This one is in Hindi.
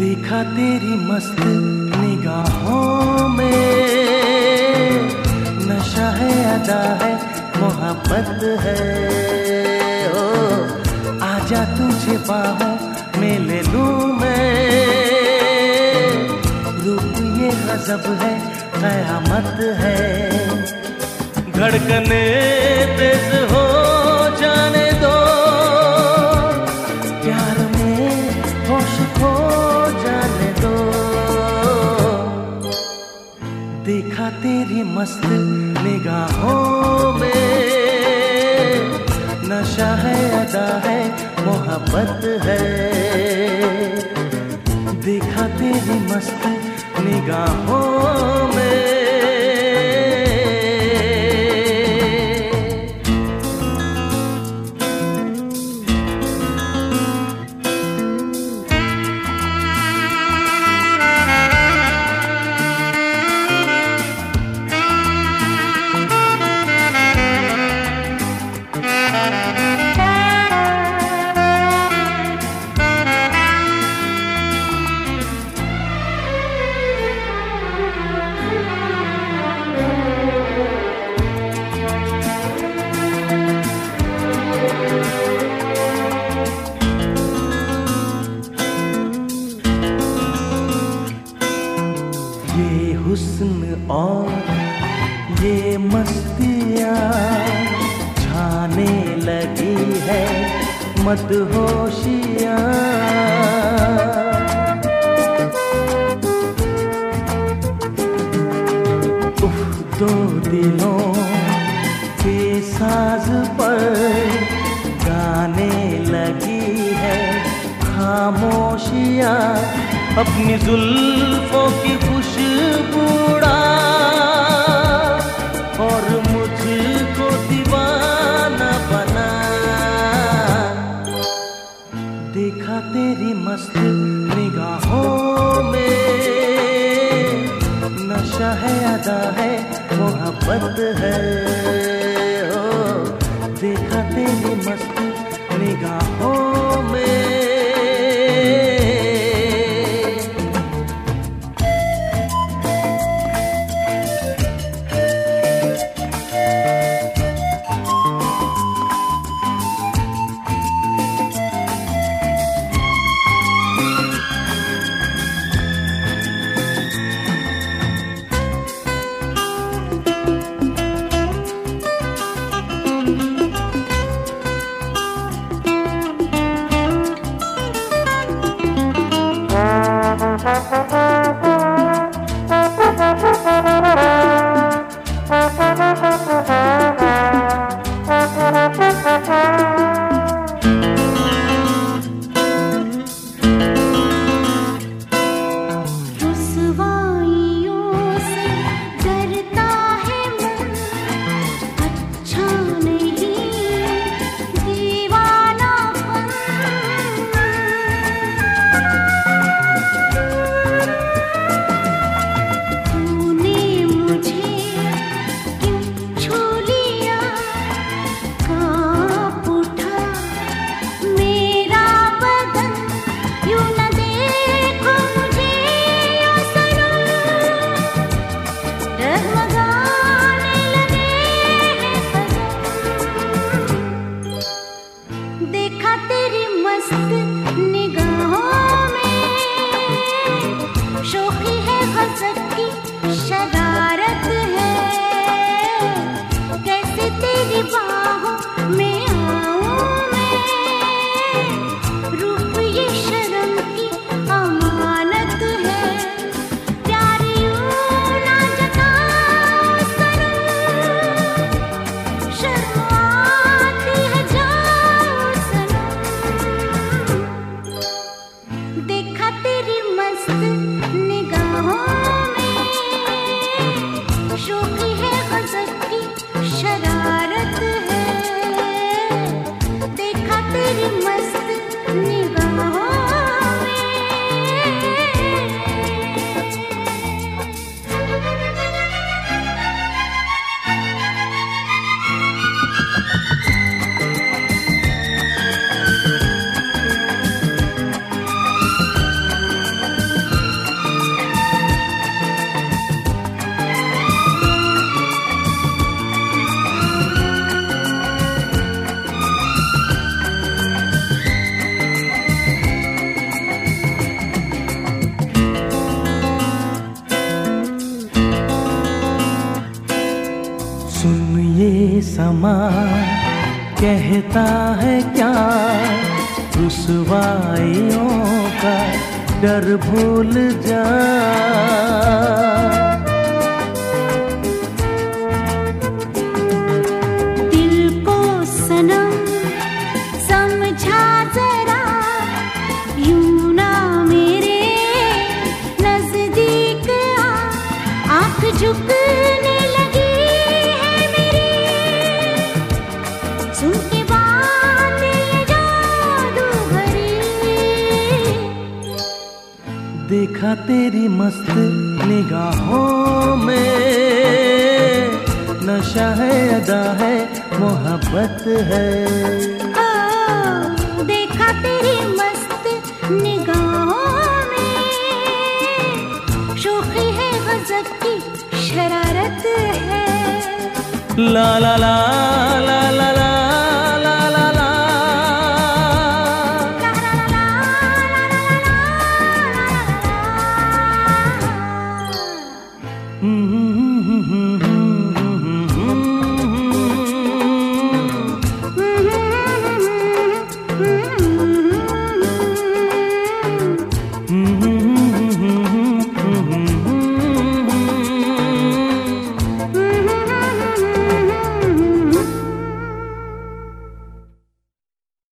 देखा तेरी मस्त निगाहों में, नशा है अदा है मोहब्बत है। ओ आजा तुझे बाहों में ले लूं मैं, रूप ये गजब है कयामत है। धड़कने तेज हो जाने दो, प्यार में होश खो जाने दो। देखा तेरी मस्त निगाहों में, नशा है अदा है मोहब्बत है। देखा तेरी मस्त निगाहों में। ये हुस्न और ये मस्तियाँ छाने लगी है मदहोशियाँ। उफ दो दिलों के साज पर गाने लगी है खामोशियाँ। अपनी जुल्फों की खुशबू उड़ा और मुझको दीवाना बना। देखा तेरी मस्त निगाहों में, नशा है अदा है मोहब्बत है। ओ देखा तेरी मस्त निगाहों में। समा कहता है क्या, रुसवाइयों का डर भूल जा। दिल को सनम समझा जरा, यूं ना मेरे नजदीक आ। आँख झुकने लगी है मेरी, सुन के बात ये जादू भरी। देखा तेरी मस्त निगाहों में, नशा है अदा है मोहब्बत है। ओ, देखा तेरी मस्त निगाहों में, शोखी है गजब की शरारत है। ला ला ला ला ला ला ला ला ला।